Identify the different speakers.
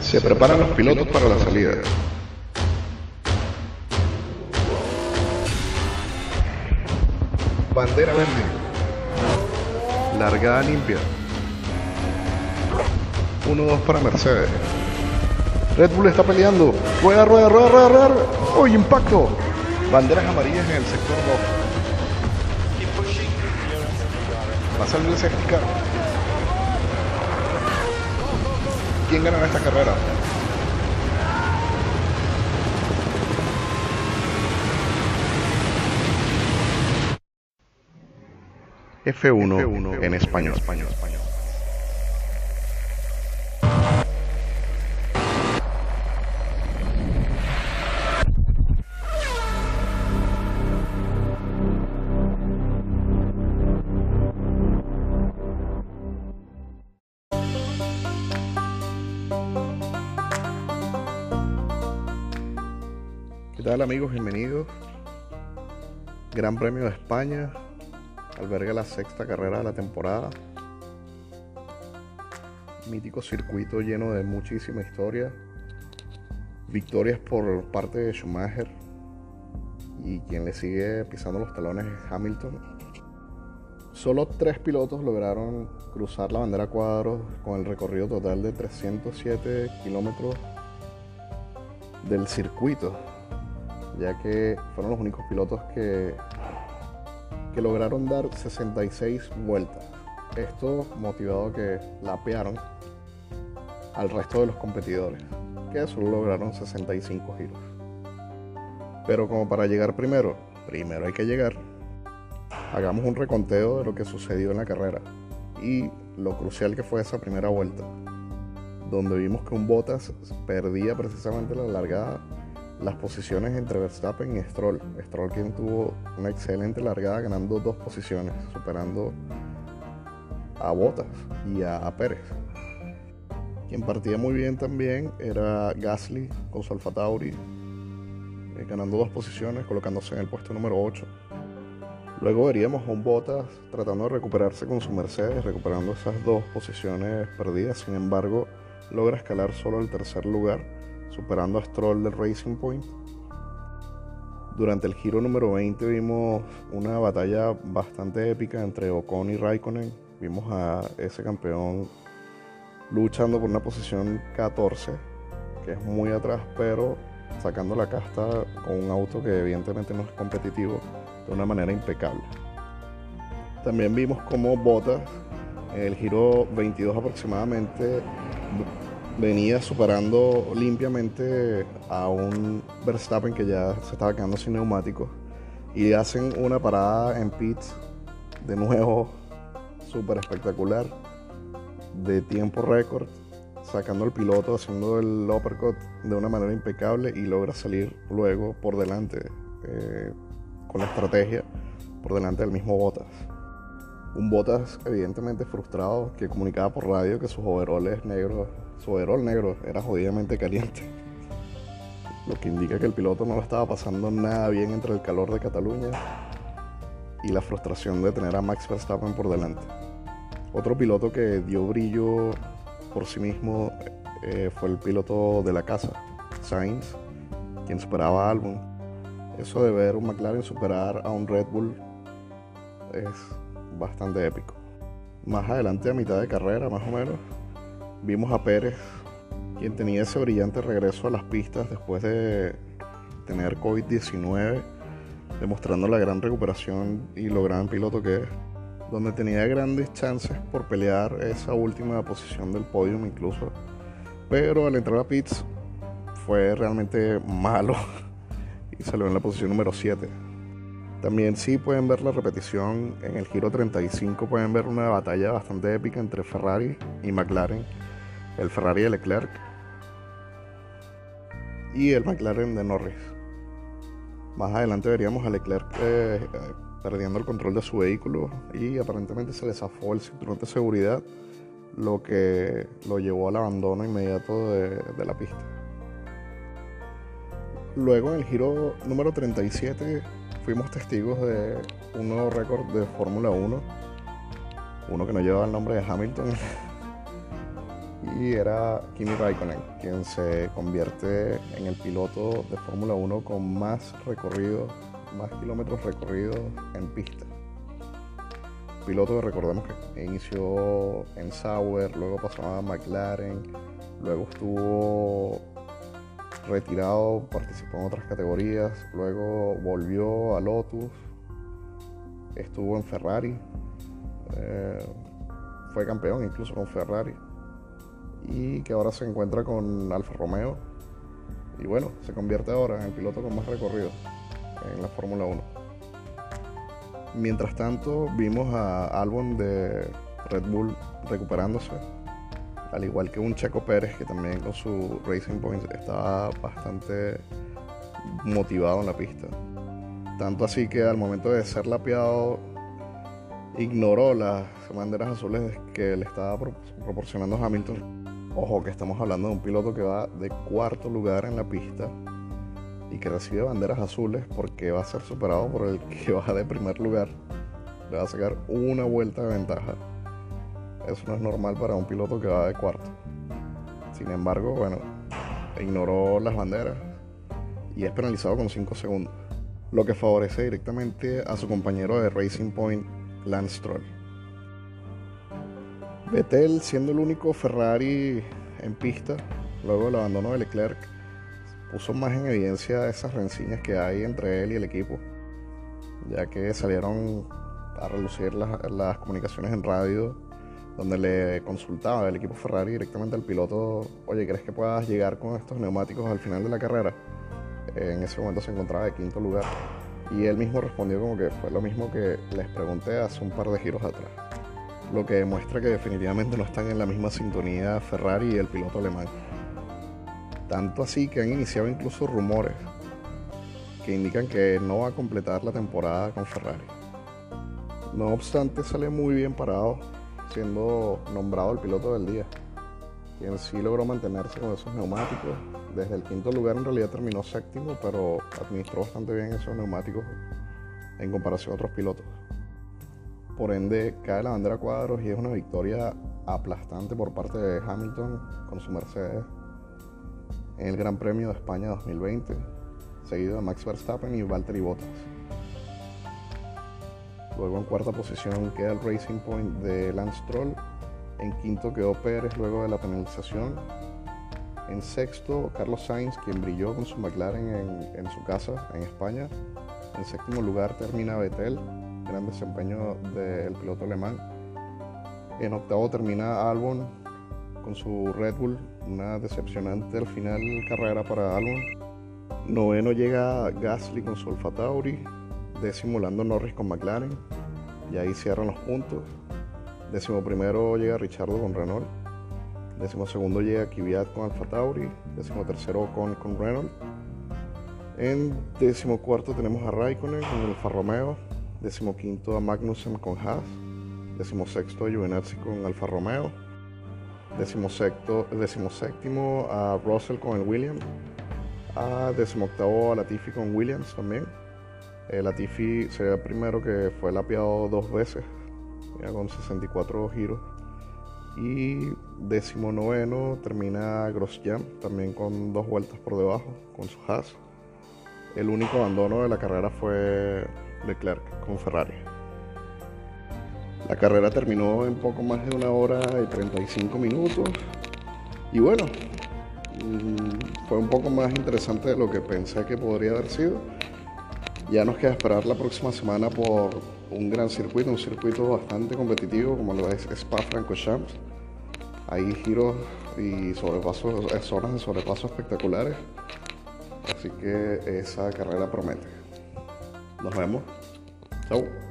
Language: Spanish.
Speaker 1: Se preparan los pilotos para la salida. Bandera verde. Largada limpia. 1-2 para Mercedes. Red Bull está peleando. Rueda, rueda, rueda, rueda, rueda. ¡Uy, impacto! Banderas amarillas en el sector 2. Va a salir el safety car. ¿Quién gana esta carrera? F1 en español. ¿Qué tal, amigos? Bienvenidos. Gran Premio de España alberga la sexta carrera de la temporada. Mítico circuito lleno de muchísima historia. Victorias por parte de Schumacher, y quien le sigue pisando los talones es Hamilton. Solo 3 pilotos lograron cruzar la bandera cuadros con el recorrido total de 307 kilómetros del circuito, ya que fueron los únicos pilotos que lograron dar 66 vueltas. Esto motivado a que lapearon al resto de los competidores, que solo lograron 65 giros. Pero como para llegar primero hay que llegar, hagamos un reconteo de lo que sucedió en la carrera y lo crucial que fue esa primera vuelta, donde vimos que un Bottas perdía precisamente la largada las posiciones entre Verstappen y Stroll. Stroll, quien tuvo una excelente largada, ganando 2 posiciones, superando a Bottas y a Pérez. Quien partía muy bien también era Gasly con su Alfa Tauri, ganando 2 posiciones, colocándose en el puesto número 8. Luego veríamos a un Bottas tratando de recuperarse con su Mercedes, recuperando esas 2 posiciones perdidas. Sin embargo, logra escalar solo el tercer lugar, superando a Stroll del Racing Point. Durante el giro número 20 vimos una batalla bastante épica entre Ocon y Raikkonen. Vimos a ese campeón luchando por una posición 14, que es muy atrás, pero sacando la casta con un auto que evidentemente no es competitivo, de una manera impecable. También vimos cómo Bottas, en el giro 22 aproximadamente, venía superando limpiamente a un Verstappen que ya se estaba quedando sin neumáticos, y hacen una parada en pits de nuevo súper espectacular, de tiempo récord, sacando al piloto, haciendo el uppercut de una manera impecable, y logra salir luego por delante, con la estrategia por delante del mismo Bottas. Un Bottas evidentemente frustrado, que comunicaba por radio que su overol negro era jodidamente caliente, lo que indica que el piloto no lo estaba pasando nada bien entre el calor de Cataluña y la frustración de tener a Max Verstappen por delante. Otro piloto que dio brillo por sí mismo fue el piloto de la casa, Sainz, quien superaba a Albon. Eso de ver un McLaren superar a un Red Bull es bastante épico. Más adelante, a mitad de carrera más o menos, vimos a Pérez, quien tenía ese brillante regreso a las pistas después de tener COVID-19, demostrando la gran recuperación y lo gran piloto que es, donde tenía grandes chances por pelear esa última posición del podium incluso, pero al entrar a pits fue realmente malo y salió en la posición número 7. También sí pueden ver la repetición en el giro 35, pueden ver una batalla bastante épica entre Ferrari y McLaren, el Ferrari de Leclerc y el McLaren de Norris. Más adelante veríamos a Leclerc perdiendo el control de su vehículo, y aparentemente se le zafó el cinturón de seguridad, lo que lo llevó al abandono inmediato de la pista. Luego, en el giro número 37, fuimos testigos de un nuevo récord de Fórmula 1, uno que no llevaba el nombre de Hamilton, y era Kimi Raikkonen, quien se convierte en el piloto de Fórmula 1 con más recorridos, más kilómetros recorridos en pista. Piloto que recordemos que inició en Sauber, luego pasó a McLaren, luego estuvo retirado, participó en otras categorías, luego volvió a Lotus, estuvo en Ferrari, fue campeón incluso con Ferrari, y que ahora se encuentra con Alfa Romeo, y bueno, se convierte ahora en el piloto con más recorrido en la Fórmula 1. Mientras tanto, vimos a Albon de Red Bull recuperándose, al igual que un Checo Pérez, que también con su Racing Point estaba bastante motivado en la pista. Tanto así que al momento de ser lapeado, ignoró las banderas azules que le estaba proporcionando Hamilton. Ojo, que estamos hablando de un piloto que va de cuarto lugar en la pista y que recibe banderas azules porque va a ser superado por el que va de primer lugar. Le va a sacar una vuelta de ventaja. Eso no es normal para un piloto que va de cuarto. Sin embargo, bueno, ignoró las banderas y es penalizado con 5 segundos, lo que favorece directamente a su compañero de Racing Point, Lance Stroll. Vettel, siendo el único Ferrari en pista luego del abandono de Leclerc, puso más en evidencia esas rencillas que hay entre él y el equipo, ya que salieron a relucir las comunicaciones en radio donde le consultaba el equipo Ferrari directamente al piloto: oye, ¿crees que puedas llegar con estos neumáticos al final de la carrera? En ese momento se encontraba de quinto lugar y él mismo respondió como que fue lo mismo que les pregunté hace un par de giros atrás, lo que demuestra que definitivamente no están en la misma sintonía Ferrari y el piloto alemán. Tanto así que han iniciado incluso rumores que indican que no va a completar la temporada con Ferrari. No obstante, sale muy bien parado, siendo nombrado el piloto del día, quien sí logró mantenerse con esos neumáticos. Desde el quinto lugar en realidad terminó séptimo, pero administró bastante bien esos neumáticos en comparación a otros pilotos. Por ende, cae la bandera a cuadros y es una victoria aplastante por parte de Hamilton con su Mercedes en el Gran Premio de España 2020, seguido de Max Verstappen y Valtteri Bottas. Luego en cuarta posición queda el Racing Point de Lance Stroll. En quinto quedó Pérez luego de la penalización. En sexto, Carlos Sainz, quien brilló con su McLaren en su casa en España. En séptimo lugar termina Vettel, gran desempeño del piloto alemán. En octavo termina Albon con su Red Bull, una decepcionante al final carrera para Albon. Noveno llega Gasly con su Alfa Tauri. Décimo Lando Norris con McLaren, y ahí cierran los puntos. Décimo primero llega Ricciardo con Renault. Décimo segundo llega Kvyat con Alfa Tauri. Décimo tercero con Renault. En décimo cuarto tenemos a Raikkonen con el Alfa Romeo. Décimo quinto a Magnussen con Haas. Décimo sexto a Giovinazzi con Alfa Romeo. Décimo séptimo a Russell con el Williams. A décimo octavo a Latifi con Williams también. Latifi sería el primero que fue lapeado 2 veces, ya con 64 giros. Y décimo noveno termina Grosjean, también con 2 vueltas por debajo, con su Haas. El único abandono de la carrera fue Leclerc con Ferrari. La carrera terminó en poco más de 1 hora y 35 minutos. Y bueno, fue un poco más interesante de lo que pensé que podría haber sido. Ya nos queda esperar la próxima semana por un gran circuito, un circuito bastante competitivo como lo es Spa-Francorchamps. Hay giros y sobrepasos, zonas de sobrepaso espectaculares. Así que esa carrera promete. Nos vemos. Chau.